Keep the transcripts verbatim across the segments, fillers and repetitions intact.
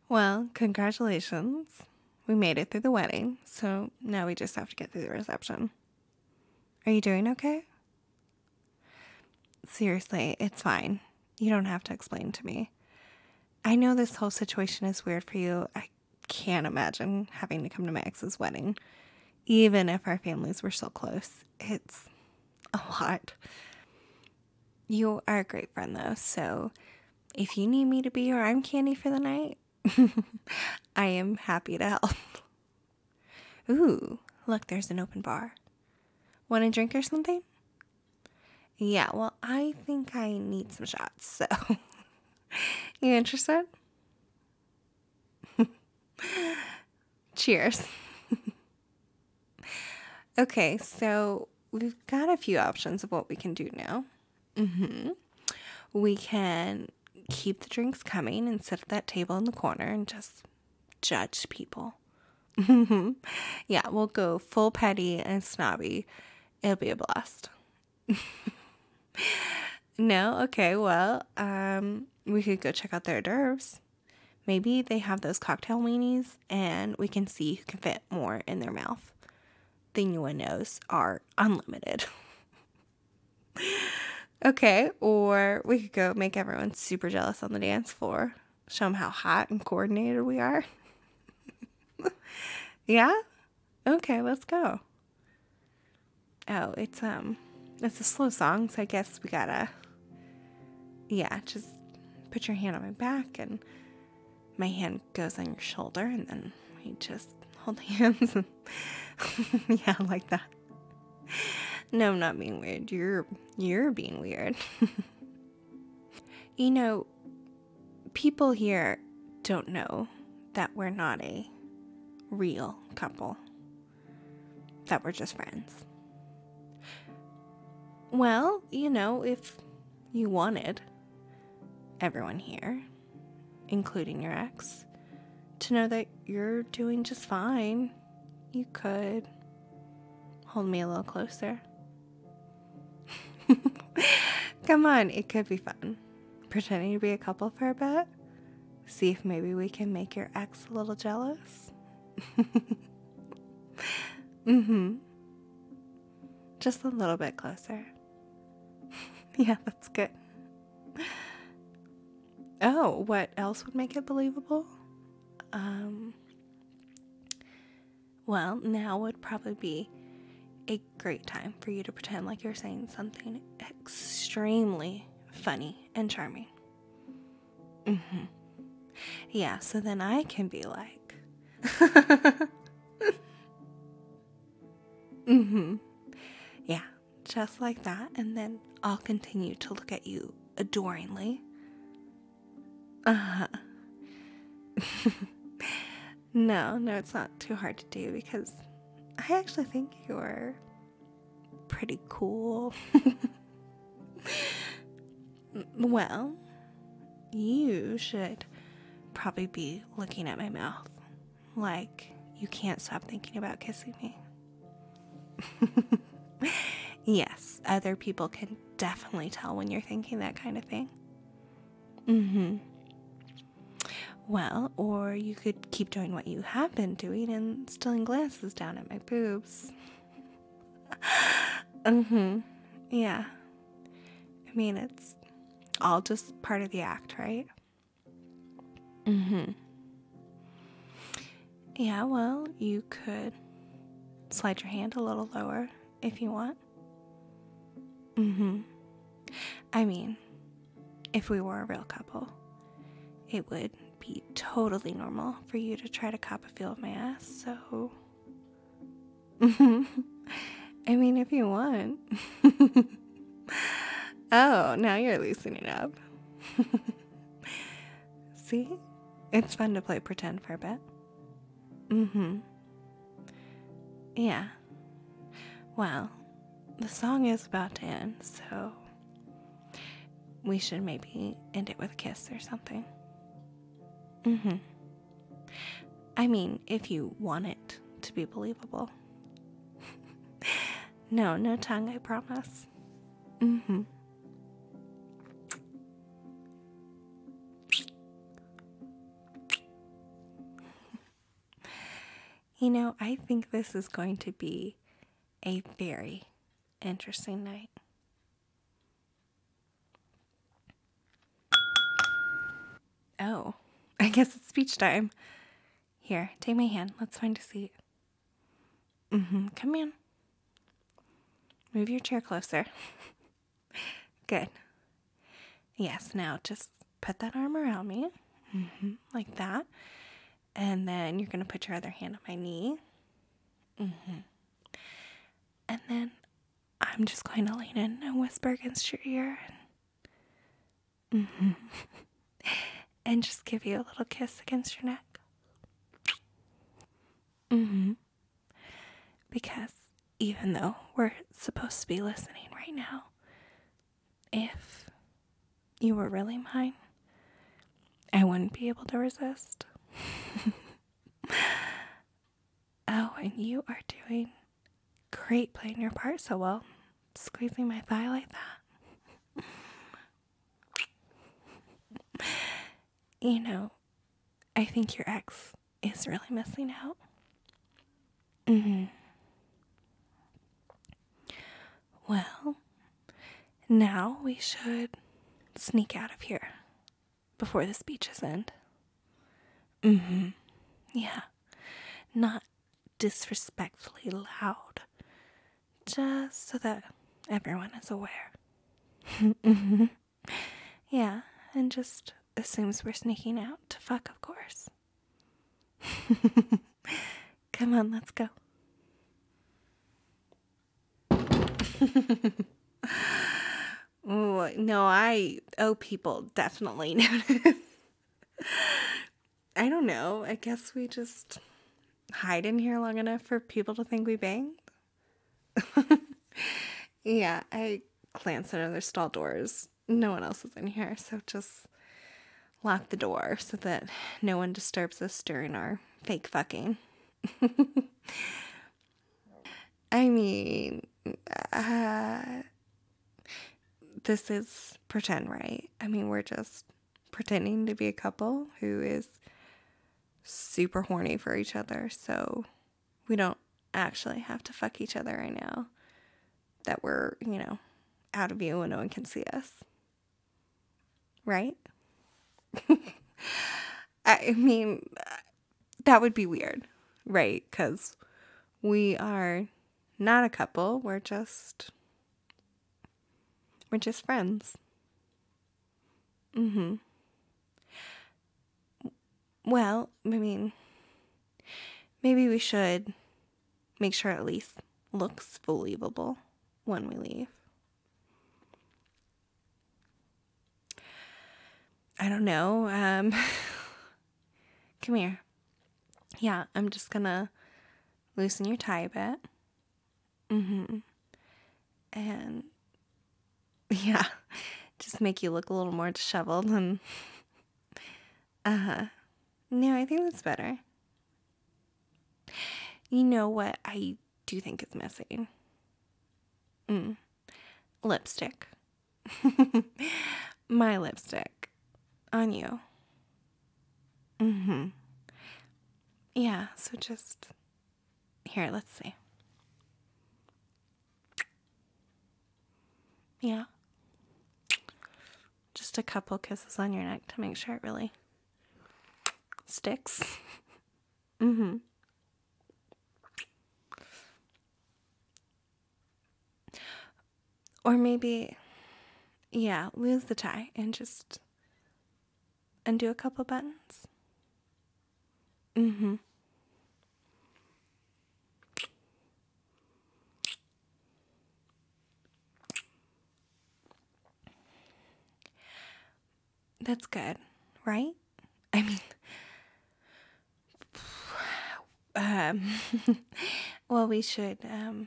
Well, congratulations. We made it through the wedding, so now we just have to get through the reception. Are you doing okay? Seriously, it's fine. You don't have to explain to me. I know this whole situation is weird for you. I can't imagine having to come to my ex's wedding, even if our families were so close. It's a lot. You are a great friend, though, so if you need me to be your arm candy for the night, I am happy to help. Ooh, look, there's an open bar. Want a drink or something? Yeah, well, I think I need some shots, so you interested? Cheers. Okay, so we've got a few options of what we can do now. Mm-hmm. We can keep the drinks coming and sit at that table in the corner and just judge people. Yeah, we'll go full petty and snobby. It'll be a blast. No? Okay, well, um, we could go check out their hors d'oeuvres. Maybe they have those cocktail weenies and we can see who can fit more in their mouth. The innuendos are unlimited. Okay, or we could go make everyone super jealous on the dance floor. Show them how hot and coordinated we are. Yeah? Okay, let's go. Oh, it's, um, it's a slow song, so I guess we gotta, yeah, just put your hand on my back and my hand goes on your shoulder and then we just hold hands and, yeah, like that. No, I'm not being weird. You're, you're being weird. You know, people here don't know that we're not a real couple, that we're just friends. Well, you know, if you wanted everyone here, including your ex, to know that you're doing just fine, you could hold me a little closer. Come on, it could be fun. Pretending to be a couple for a bit. See if maybe we can make your ex a little jealous. Mm-hmm. Just a little bit closer. Yeah, that's good. Oh, what else would make it believable? Um, well, now would probably be a great time for you to pretend like you're saying something extremely funny and charming. Mm-hmm. Yeah, so then I can be like, mm-hmm. Yeah, just like that, and then I'll continue to look at you adoringly. Uh-huh. No, no, it's not too hard to do because I actually think you're pretty cool. Well, you should probably be looking at my mouth like you can't stop thinking about kissing me. Yes, other people can definitely tell when you're thinking that kind of thing. Mm-hmm. Well, or you could keep doing what you have been doing and stealing glances down at my boobs. Mm-hmm. Yeah. I mean, it's all just part of the act, right? Mm-hmm. Yeah, well, you could slide your hand a little lower if you want. Mm-hmm. I mean, if we were a real couple, it would be totally normal for you to try to cop a feel of my ass, so... I mean, if you want. Oh, now you're loosening up. See? It's fun to play pretend for a bit. Mm-hmm. Yeah. Well, the song is about to end, so we should maybe end it with a kiss or something. Mm-hmm. I mean, if you want it to be believable. No, no tongue, I promise. Mm-hmm. You know, I think this is going to be a very interesting night. Oh, I guess it's speech time. Here, take my hand. Let's find a seat. Mm-hmm. Come in. Move your chair closer. Good. Yes, now just put that arm around me. Mm-hmm. Like that. And then you're going to put your other hand on my knee. Mm-hmm. And then I'm just going to lean in and whisper against your ear. And, mm-hmm. and just give you a little kiss against your neck. Mm-hmm. Because even though we're supposed to be listening right now, if you were really mine, I wouldn't be able to resist. Oh, and you are doing great playing your part so well. Squeezing my thigh like that. You know, I think your ex is really missing out. Mm-hmm. Well, now we should sneak out of here before the speeches end. Mm-hmm. Yeah. Not disrespectfully loud. Just so that everyone is aware. Mm-hmm. Yeah, and just assumes we're sneaking out to fuck, of course. Come on, let's go. Ooh, no, I oh people definitely notice. I don't know. I guess we just hide in here long enough for people to think we banged. Yeah, I glanced at other stall doors. No one else is in here, so just lock the door so that no one disturbs us during our fake fucking. I mean, uh, this is pretend, right? I mean, we're just pretending to be a couple who is super horny for each other, so we don't actually have to fuck each other right now. That we're, you know, out of view and no one can see us. Right? I mean, that would be weird, right? Because we are not a couple. We're just, we're just friends. Mm-hmm. Well, I mean, maybe we should make sure it at least looks believable when we leave. I don't know. Um, come here. Yeah, I'm just gonna loosen your tie a bit. Mm-hmm. And yeah, just make you look a little more disheveled and uh-huh. No, I think that's better. You know what I do think is missing? Mm. Lipstick. My lipstick on you. Mm-hmm. Yeah, so just here, let's see. Yeah. Just a couple kisses on your neck to make sure it really sticks. Mm-hmm. Or maybe, yeah, lose the tie and just undo a couple buttons. Mm-hmm. That's good, right? I mean, um, well, we should, um,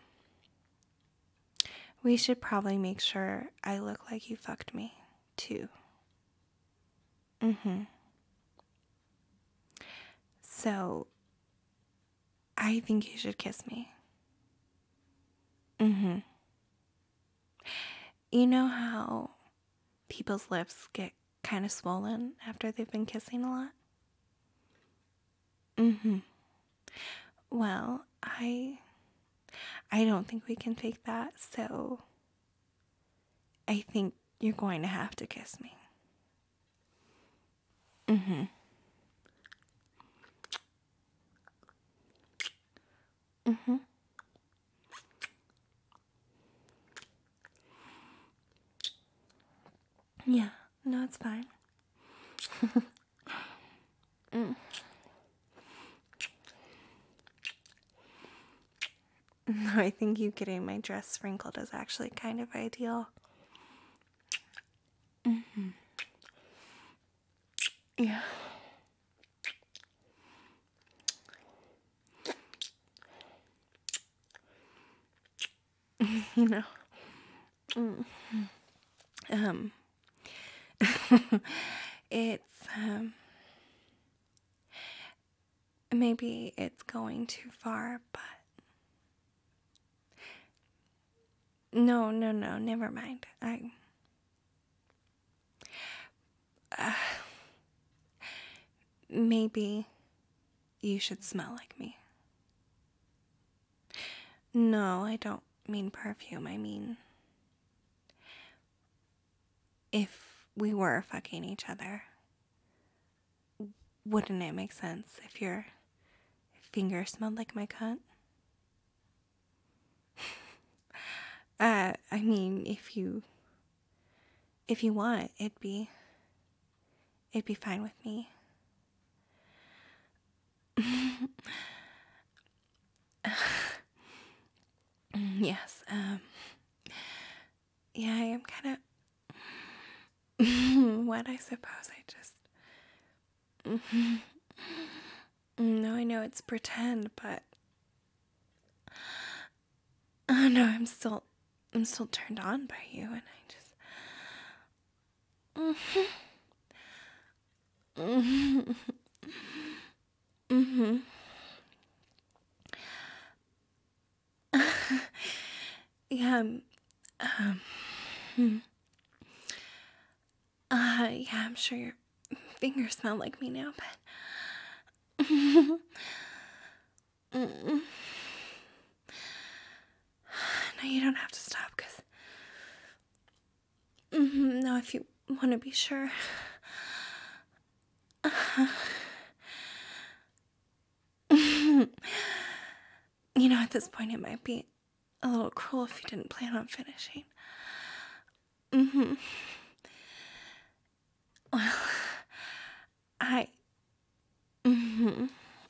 we should probably make sure I look like you fucked me, too. Mm-hmm. So, I think you should kiss me. Mm-hmm. You know how people's lips get kind of swollen after they've been kissing a lot? Mm-hmm. Well, I I don't think we can fake that, so I think you're going to have to kiss me. Mm-hmm. Mm-hmm. Yeah, no, it's fine. mm. No, I think you getting my dress sprinkled is actually kind of ideal. Mm-hmm. Yeah. You know. Mm. Um. it's um. Maybe it's going too far, but no, no, no. Never mind. I. Uh, maybe you should smell like me. No, I don't mean perfume. I mean, if we were fucking each other, wouldn't it make sense if your finger smelled like my cunt? uh, I mean, if you, if you want, it'd be, it'd be fine with me. Yes, um, yeah, I am kind of what I suppose I just. No, I know it's pretend, but oh no, I'm still, I'm still turned on by you, and I just. Mhm. Mhm. Yeah. Um. um, hmm. Uh. Yeah. I'm sure your fingers smell like me now, but. Mm. No, you don't have to stop, cause. Mm-hmm. No, if you want to be sure. You know, at this point, it might be a little cruel if you didn't plan on finishing. Mm-hmm. Well, I. Mm-hmm.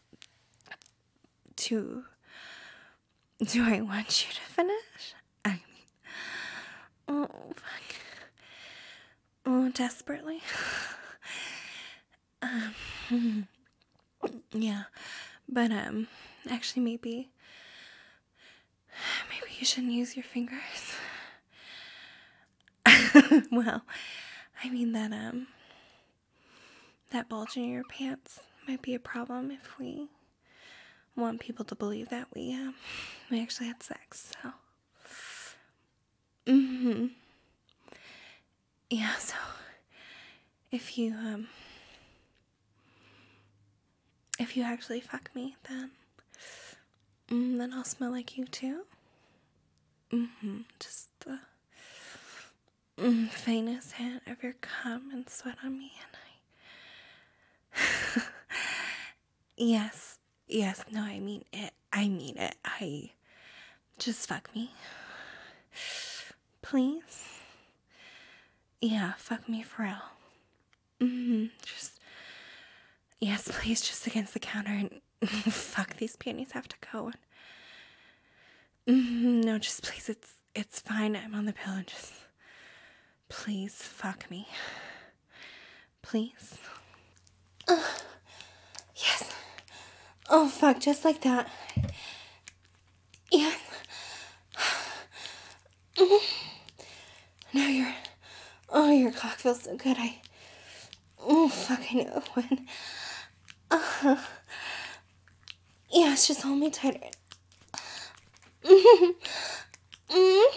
Do. Do I want you to finish? I mean. Oh, fuck. Oh, desperately. Um. Yeah. But, um. Actually, maybe. Maybe you shouldn't use your fingers. Well, I mean that, um. That bulge in your pants might be a problem if we want people to believe that we, um, we actually had sex, so. Mm-hmm. Yeah, so if you, um, if you actually fuck me, then, mm, then I'll smell like you too. Mm-hmm. Just the mm, faintest hint of your cum and sweat on me, and I. Yes, yes, no, I mean it. I mean it. I. Just fuck me. Please? Yeah, fuck me for real. Mm-hmm. Just. Yes, please, just against the counter and fuck, these panties have to go. Mm-hmm. No, just please, it's it's fine. I'm on the pill and just please fuck me. Please. Uh, yes. Oh fuck, just like that. Yes. Now you're. Oh, your cock feels so good. I. Oh fuck, I knew it would. Uh, yes, just hold me tighter. Mm-hmm. Mm-hmm.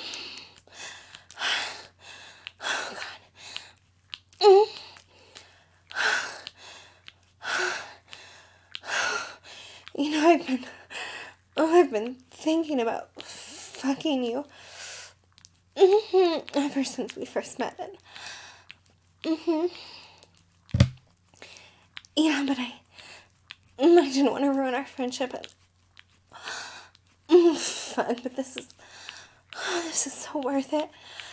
Oh god. Mm-hmm. You know, I've been Oh, I've been thinking about fucking you. Mm-hmm. Ever since we first met. And, mm-hmm. Yeah, but I, I didn't want to ruin our friendship. And, mm, fuck, but this is, oh, this is so worth it.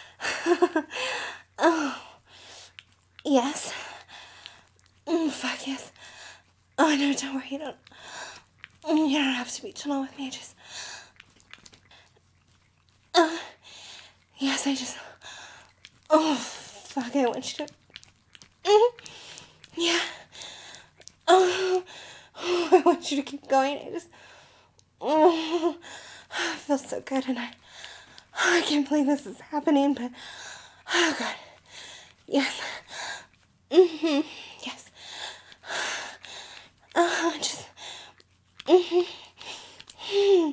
Oh, yes. Mm, fuck yes. Oh no, don't worry. You don't. You don't have to be gentle with me. Just. Uh, yes, I just. Oh, fuck, I want you to. Mm, yeah. Oh, oh, I want you to keep going. I just. Oh, I feel so good, and I. I can't believe this is happening, but. Oh, God. Yes. Mm-hmm. Yes. Uh, just. Mm-hmm.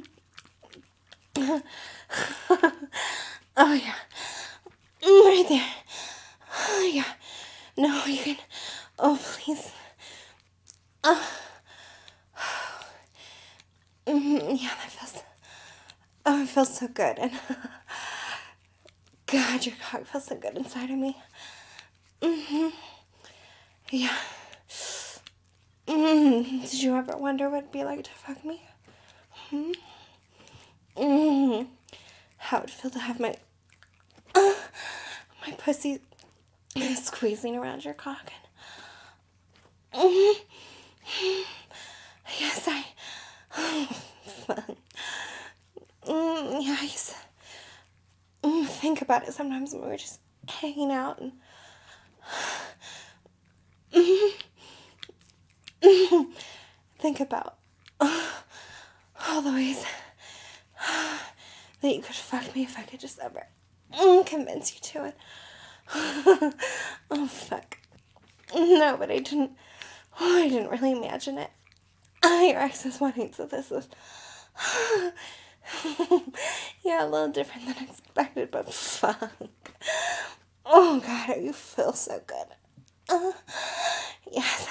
Oh, yeah. Right there. Oh, yeah. No, you can. Oh, please. Uh, mm, yeah, that feels. Oh, it feels so good. And God, your cock feels so good inside of me. Mm-hmm. Yeah. Mm. Did you ever wonder what it'd be like to fuck me? Hmm? Mm. How it'd feel to have my. Uh, my pussy squeezing around your cock. And, mm, yes, I. Oh, fun. Mm, yeah, I used to mm, think about it sometimes when we were just hanging out and mm, mm, think about uh, all the ways that you could fuck me if I could just ever mm, convince you to it. Oh, fuck. No, but I didn't. Oh, I didn't really imagine it. Your ex's wedding, so this is. Yeah, a little different than expected, but fuck. Oh, God, you feel so good. Uh, yes.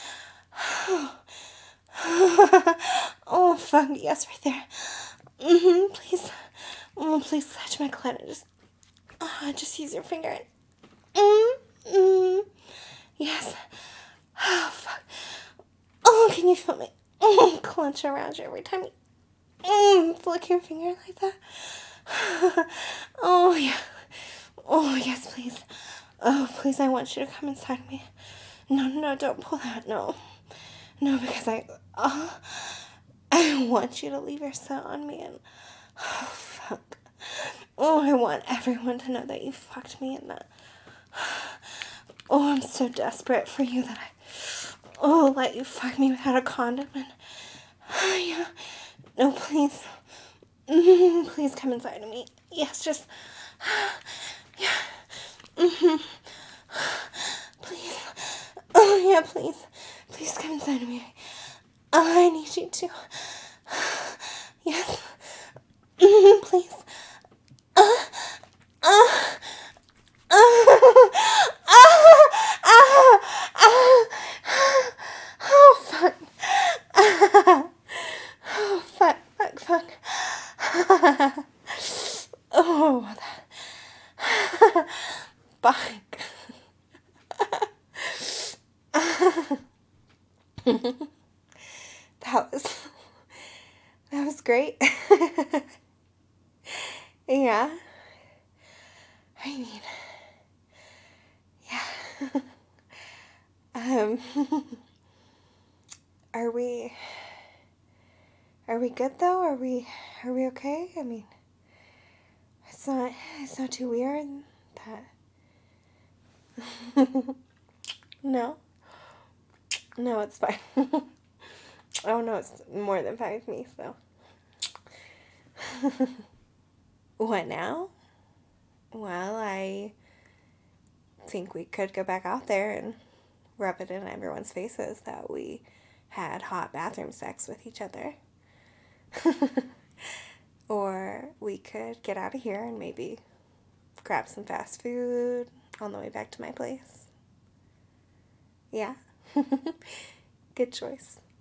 Oh, fuck, yes, right there. Mm-hmm, please. Oh, please touch my clit and just, uh, just use your finger. And, mm, mm, yes. Oh, fuck. Oh, can you feel me mm, clench around you every time you mm, flick your finger like that? Oh, yeah. Oh, yes, please. Oh, please, I want you to come inside me. No, no, don't pull that. No. No, because I, oh, I want you to leave your scent on me and, oh, fuck. Oh, I want everyone to know that you fucked me and that, oh, I'm so desperate for you that I, oh, let you fuck me without a condom and, oh, yeah. No, please. Mm-hmm, please come inside of me. Yes, just, yeah. Mm-hmm. Please. Oh, yeah, please. Please come inside of me. I need you to. Yes. Mm-hmm, please. Uh, uh, uh, uh, uh, uh, oh, fuck. Oh, fuck, fuck, fuck. Oh, that. Fuck. That was. That was great. Yeah. I mean, yeah. um, are we, are we good though? Are we, are we okay? I mean, it's not, it's not too weird that, no, no, it's fine. Oh no, it's more than fine with me, so. What now? Well, I think we could go back out there and rub it in everyone's faces that we had hot bathroom sex with each other. Or we could get out of here and maybe grab some fast food on the way back to my place. Yeah. Good choice.